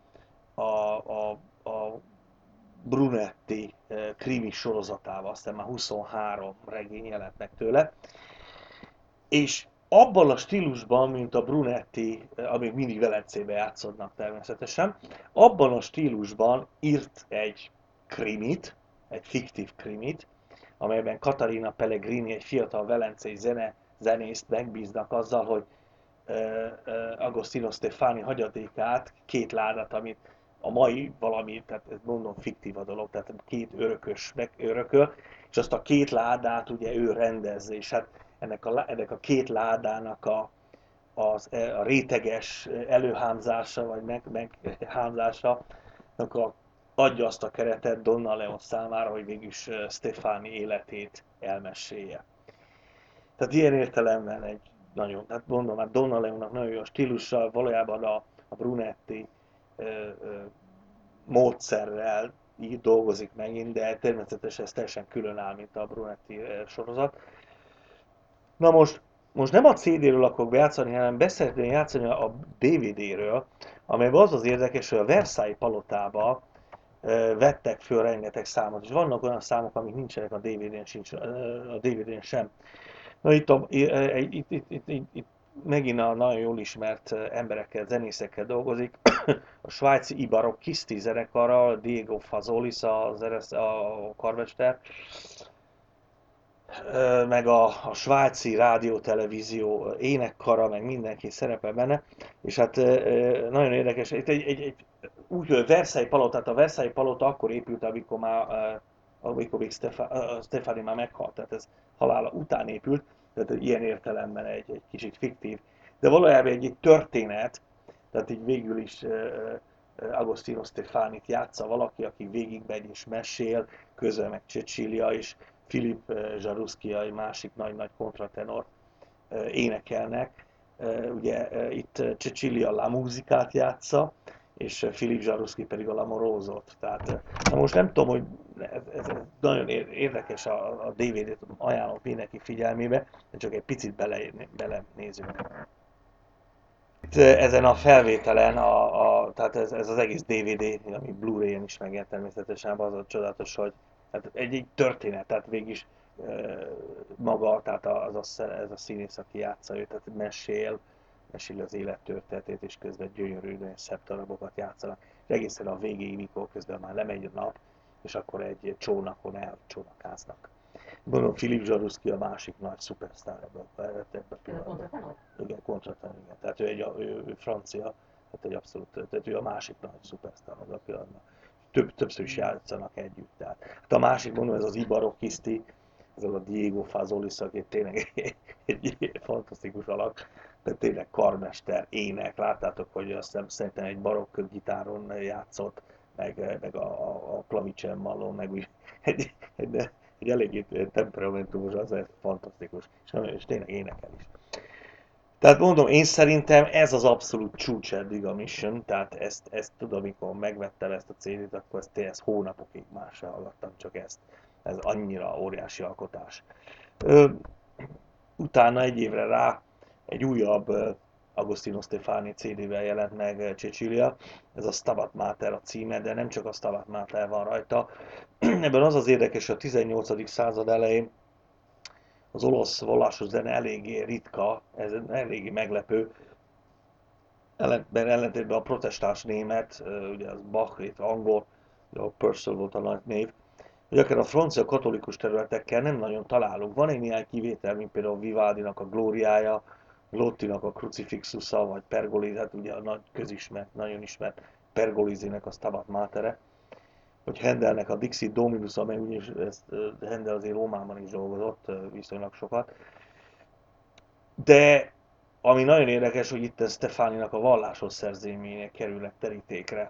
a Brunetti krimi sorozatával, aztán már 23 regény jelent meg tőle, és abban a stílusban, mint a Brunetti, amíg mindig Velencében játszódnak természetesen, abban a stílusban írt egy krimit, egy fiktív krimit, amelyben Caterina Pellegrini, egy fiatal velencei zenészt megbíznak azzal, hogy Agostino Stefani hagyadékát, 2 ládát, amit a mai valami, tehát ez mondom fiktív a dolog, tehát 2 örökös megörököl, és azt a 2 ládát ugye ő rendezze, és hát ennek a 2 ládának a réteges előhámzása, vagy meghámzása, akkor adja azt a keretet Donna Leon számára, hogy végülis Stefani életét elmesélje. Tehát ilyen értelemben egy nagyon, hát mondom, hát Donna Leonnak nagyon jó a stílussal, valójában a Brunetti ö, ö, módszerrel így dolgozik megint, de természetesen ez teljesen külön áll, mint a Brunetti sorozat. Na most nem a CD-ről akarok bejátszani, hanem szeretném játszani a DVD-ről, amelyben az az érdekes, hogy a Versailles palotába vettek föl rengeteg számot, és vannak olyan számok, amik nincsenek a DVD-n sem. Na itt megint a nagyon jól ismert emberekkel, zenészekkel dolgozik. A svájci Ibarokkiszti zenekarral, Diego Fazolis a karmester, meg a svájci rádió-televízió énekkara, meg mindenki szerepel benne, és hát nagyon érdekes, itt úgy, hogy Versailles palotát, a Versailles palota akkor épült, amikor még Stefani már meghalt, tehát ez halála után épült, tehát ilyen értelemben egy kicsit fiktív, de valójában egy történet, tehát így végül is Agostino Stefanit játsza valaki, aki végigmegy és mesél, közben meg Cecilia is, Filip Zsaruszki, egy másik nagy-nagy kontratenor énekelnek. Ugye itt Cecilia la muzikát játsza, és Filip Zsaruszki pedig a Lamorozot. Tehát, na most nem tudom, hogy ez nagyon érdekes a DVD-t, ajánlom mindenki figyelmébe, de csak egy picit belenézünk. Itt ezen a felvételen, tehát ez az egész DVD, ami Blu-ray-en is megjelent természetesen, az a csodálatos, hogy hát egy történet, tehát végig maga, tehát ez a színész, aki játsza őt, tehát mesél az élettörténetét, és közben gyönyörű, nagyon szebb darabokat játszanak. És egészen a végéig, mikor közben már lemegy a nap, és akkor egy csónakon elcsónakáznak. Gondolom Filip Zsaruszki a másik nagy szupersztár ebben a pillanatban. Igen, kontratenor, igen. Tehát ő francia, tehát egy abszolút, tehát ő a másik nagy szupersztár az a pillanatban. Többször is játszanak együtt. Tehát. Hát a másik, mondom, ez az Ibarokkiszti, ez a Diego Fazolis, aki tényleg egy fantasztikus alak, de tényleg karmester, ének. Láttátok, hogy azt szerintem egy barokk gitáron játszott, meg a klavicsemmallon, meg úgy egy eléggé temperamentumos, az egy fantasztikus, és tényleg énekel is. Tehát mondom, én szerintem ez az abszolút csúcs eddig a Mission, tehát ezt tudom, amikor megvettem ezt a CD-t, akkor ezt hónapokig más se hallgattam, csak ezt. Ez annyira óriási alkotás. Utána egy évre rá egy újabb Agostino Stefani CD-vel jelent meg Cecilia, ez a Stabat Mater a címe, de nem csak a Stabat Mater van rajta. Ebben az az érdekes, hogy a 18. század elején az olasz vallásos zene eléggé ritka, ez eléggé meglepő, ellentétben a protestáns német, ugye az Bach, illetve angol, a Purcell volt a nagy név, hogy akár a francia katolikus területekkel nem nagyon találunk. Van egy néhány kivétel, mint például Vivaldinak a Glóriája, Lottinak a Crucifixusa, vagy Pergolesi, hát ugye a nagy közismert, nagyon ismert Pergolesinek a Stabat Matere, hogy Handelnek a Dixit Dominus, amely úgyis Handel azért Rómában is dolgozott viszonylag sokat. De ami nagyon érdekes, hogy itt Stefáninak a vallásos szerzemények kerülnek terítékre.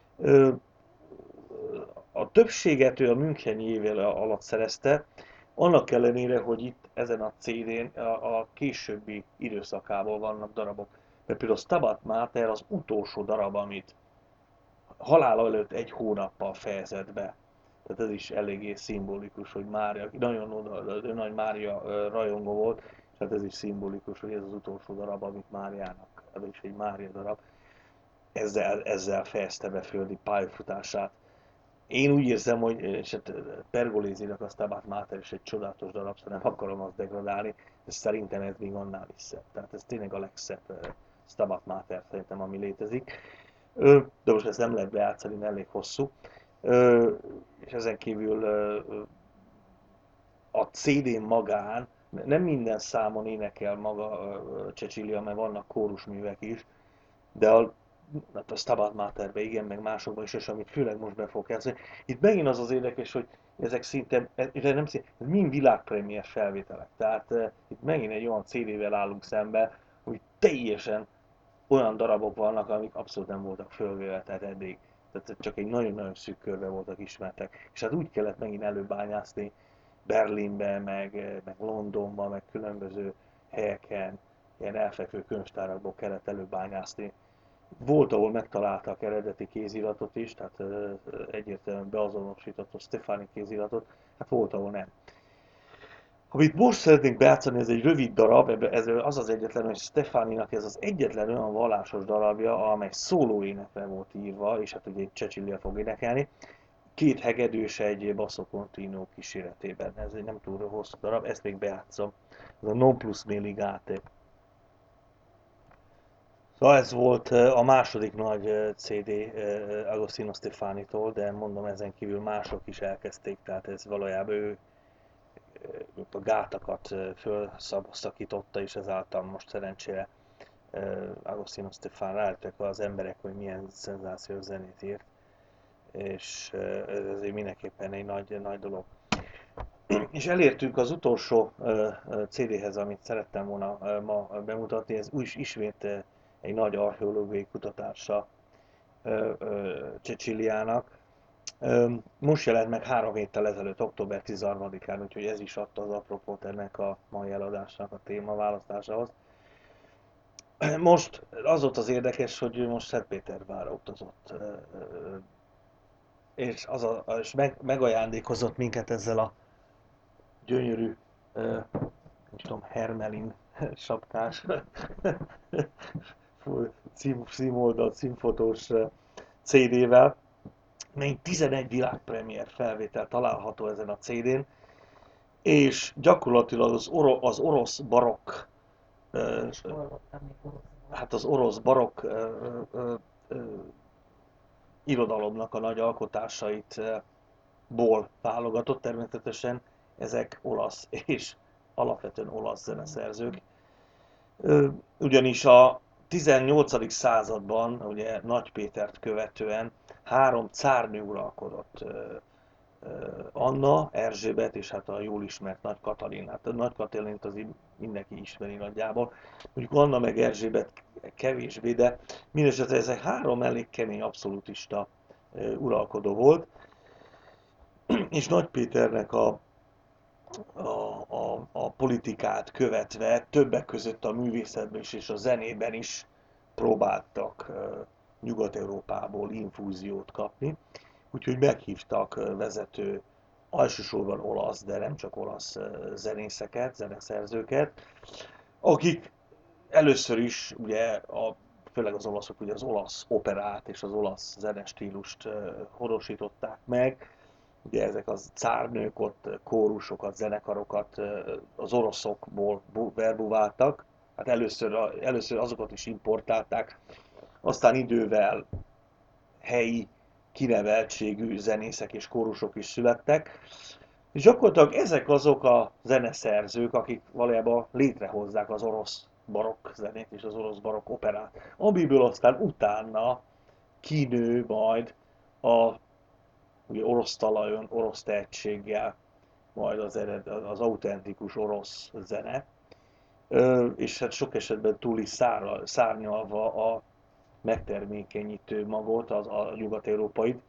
A többséget ő a Müncheni évvel alatt szerezte, annak ellenére, hogy itt ezen a CD-n a későbbi időszakából vannak darabok. Mert például a Stabat Mater az utolsó darab, amit halála előtt egy hónappal fejezett be. Tehát ez is eléggé szimbolikus, hogy Mária, nagyon nagy Mária rajongó volt, és hát ez is szimbolikus, hogy ez az utolsó darab, amit Máriának, ez is egy Mária darab, ezzel fejezte be földi pályafutását. Én úgy érzem, hogy és hát Pergolésinak a Stabat Mater is egy csodálatos darab, szóval nem akarom azt degradálni, de szerintem ez még annál is szebb. Tehát ez tényleg a legszebb Stabat Mater szerintem, ami létezik. De most ezt nem lehet bejátszani, mert elég hosszú. És ezen kívül a CD-n magán nem minden számon énekel maga Cecilia, mert vannak kórusművek is, de a Stabat Materben igen, meg másokban is, és amit főleg most be fog játszani. Itt megint az az érdekes, hogy ezek szinte, ez mind világpremiér felvételek. Tehát itt megint egy olyan CD-vel állunk szembe, hogy teljesen olyan darabok vannak, amik abszolút nem voltak fölvéve, tehát eddig. Tehát csak egy nagyon-nagyon szűk körbe voltak ismertek. És hát úgy kellett megint előbányászni Berlinbe, meg Londonba, meg különböző helyeken, ilyen elfekvő könyvtárakból kellett előbányászni. Volt, ahol megtaláltak eredeti kéziratot is, tehát egyértelműen beazonosított Stefani kéziratot, hát volt, ahol nem. Amit most szeretnénk bejátszani, ez egy rövid darab, ez az az egyetlen, hogy Stefaninak ez az egyetlen olyan vallásos darabja, amely szólóénekre volt írva, és hát ugye egy Cecilia fog énekelni, két hegedűs egy basso continuo kíséretében. Ez egy nem túl hosszú darab, ezt még bejátszom. Ez a Non plus me ligate. Szóval ez volt a második nagy CD Agostino Stefanitól, de mondom, ezen kívül mások is elkezdték, tehát ez valójában ő a gátakat fölszakította, és ezáltal most szerencsére Agostino Stefan rájöttek az emberek, hogy milyen szenzációs zenét írt, és ez azért mindenképpen egy nagy dolog. És elértünk az utolsó CD-hez, amit szerettem volna ma bemutatni, ez ismét egy nagy archeológiai kutatása Ceciliának. Most jelent meg 3 héttel ezelőtt, október 13-án, úgyhogy ez is adta az apropót ennek a mai eladásnak a témaválasztásához. Most az volt az érdekes, hogy ő most Szentpétervárra utazott, és megajándékozott minket ezzel a gyönyörű, nem tudom, hermelin sapkás, címoldal, címfotós CD-vel, mely 11 világpremiér felvétel található ezen a CD-n, és gyakorlatilag az orosz barokk, hát az orosz barokk irodalomnak a nagy alkotásaitból válogatott, természetesen ezek olasz és alapvetően olasz zeneszerzők. Ugyanis a 18. században, ugye Nagy Pétert követően 3 cárnő uralkodott. Anna, Erzsébet és hát a jól ismert Nagy Katalin. Hát a Nagy Katalint az mindenki ismeri nagyjából. Mondjuk Anna meg Erzsébet kevésbé, de mindesetre ezek 3 elég kemény abszolútista uralkodó volt. És Nagy Péternek a politikát követve többek között a művészetben is és a zenében is próbáltak Nyugat-Európából infúziót kapni. Úgyhogy meghívtak vezető, elsősorban olasz, de nem csak olasz zenészeket, zeneszerzőket, akik először is, ugye, főleg az olaszok, ugye az olasz operát és az olasz zenestílust honosították meg. Ugye ezek az cárnők ott kórusokat, zenekarokat az oroszokból verbuváltak. Hát először azokat is importálták, aztán idővel helyi kineveltségű zenészek és kórusok is születtek. És gyakorlatilag ezek azok a zeneszerzők, akik valójában létrehozzák az orosz barokk zenét és az orosz barokk operát, amiből aztán utána kinő majd ugye orosz talajon, orosz tehetséggel majd az autentikus orosz zene, és hát sok esetben túl is szárnyalva a megtermékenyítő magot, a nyugat-európait.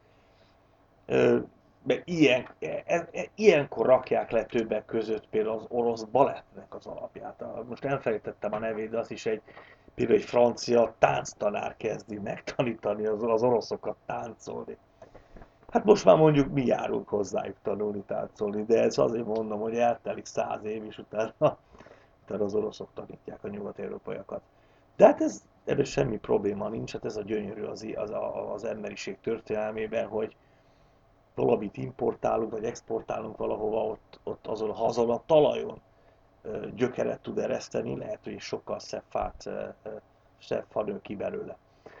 Mert ilyenkor rakják le többek között például az orosz balettnek az alapját. Most elfelejtettem a nevét, de az is például egy francia tánctanár kezdi megtanítani az oroszokat táncolni. Hát most már mondjuk mi járunk hozzájuk tanulni táncolni, de ez azért mondom, hogy eltelik 100 év, és utána az oroszok tanítják a nyugat-európaiakat. De hát ebben semmi probléma nincs, hát ez a gyönyörű az emberiség történelmében, hogy valamit importálunk, vagy exportálunk valahova, azon a talajon gyökeret tud ereszteni, lehet, hogy sokkal szebb fa nő ki belőle.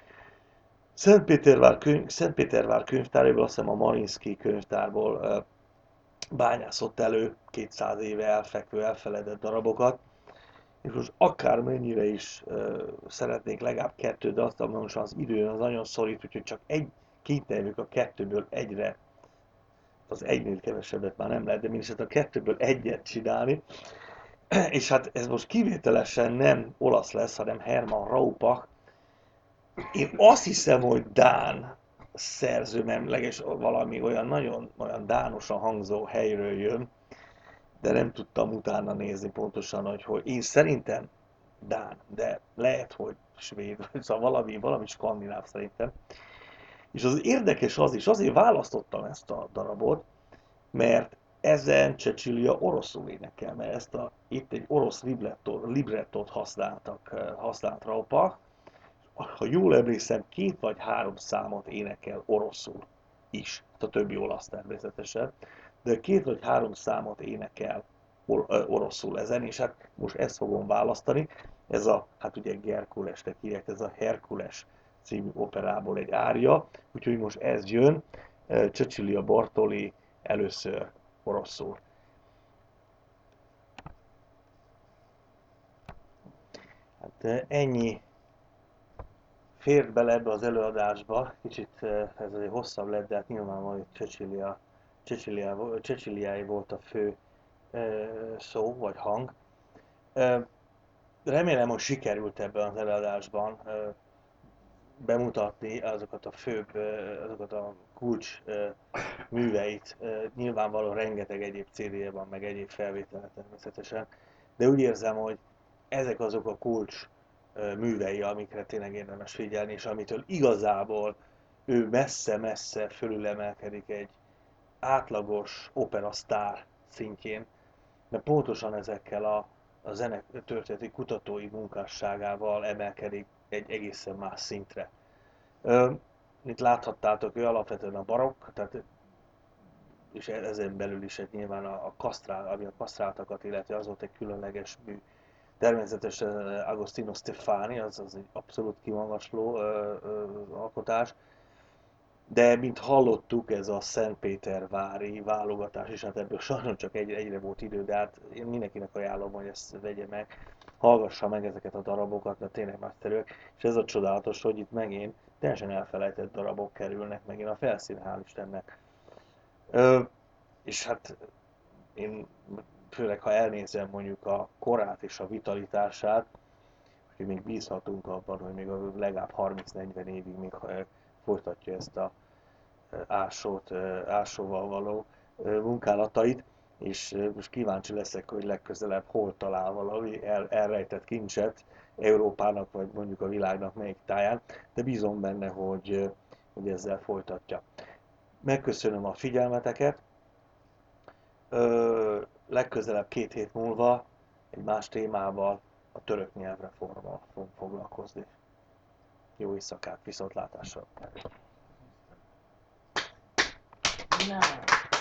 Szentpétervár könyvtárjából, azt hiszem a Mariinsky könyvtárból bányászott elő 200 éve elfekvő, elfeledett darabokat, és most akármennyire is szeretnék legalább 2, de azt mondom, most az idő az nagyon szorít, úgyhogy csak kénytelenek a 2-ből egyre, az 1-nél kevesebbet már nem lehet, de mindesetre a 2-ből 1-et csinálni. És hát ez most kivételesen nem olasz lesz, hanem Herman Raupach. Én azt hiszem, hogy dán szerzőmemleges, valami olyan nagyon olyan dánosan hangzó helyről jön, de nem tudtam utána nézni pontosan, hogy én szerintem dán, de lehet, hogy svéd, szóval valami skandináv szerintem. És az érdekes az is, azért választottam ezt a darabot, mert ezen Cecilia oroszul énekel, mert itt egy orosz librettót használt Raupach. Ha jól emlékszem, 2 vagy 3 számot énekel oroszul is, a többi olasz természetesen, de 2 vagy 3 számot énekel oroszul ezen, és hát most ezt fogom választani. Ez hát ugye Gerkulesnek hívják, ez a Herkules című operából egy ária, úgyhogy most ez jön, Cecilia Bartoli először oroszul. Hát ennyi fért bele ebbe az előadásba, kicsit ez azért hosszabb lett, de hát nyilvánvalóan Ceciliáé volt a fő szó vagy hang. Remélem, hogy sikerült ebben az előadásban bemutatni azokat a kulcs műveit. Nyilvánvalóan rengeteg egyéb CD-je van, meg egyéb felvétele természetesen, de úgy érzem, hogy ezek azok a kulcs művei, amikre tényleg érdemes figyelni, és amitől igazából ő messze-messze fölülemelkedik egy átlagos operasztár szintjén, mert pontosan ezekkel a zenetörténeti kutatói munkásságával emelkedik egy egészen más szintre. Itt láthattátok, ő alapvetően a barokk, tehát és ezen belül is nyilván ami a kasztráltakat illeti, az volt egy különleges mű. Természetesen Agostino Stefani, az egy abszolút kimagasló alkotás, de mint hallottuk, ez a Szentpétervári válogatás, és hát ebből sajnos csak egyre volt idő, de hát én mindenkinek ajánlom, hogy ezt vegye meg, hallgassa meg ezeket a darabokat, mert tényleg nagyszerűek, és ez a csodálatos, hogy itt megint teljesen elfelejtett darabok kerülnek megint a felszín, hál' Istennek. És hát én főleg ha elnézem mondjuk a korát és a vitalitását, hogy még bízhatunk abban, hogy még legalább 30-40 évig még folytatja ezt a ásóval való munkálatait, és most kíváncsi leszek, hogy legközelebb hol talál valami elrejtett kincset Európának, vagy mondjuk a világnak melyik táján, de bízom benne, hogy ezzel folytatja. Megköszönöm a figyelmeteket, legközelebb 2 hét múlva egy más témával, a török nyelvreformmal fogunk foglalkozni. Jó éjszakát, viszontlátásra! No.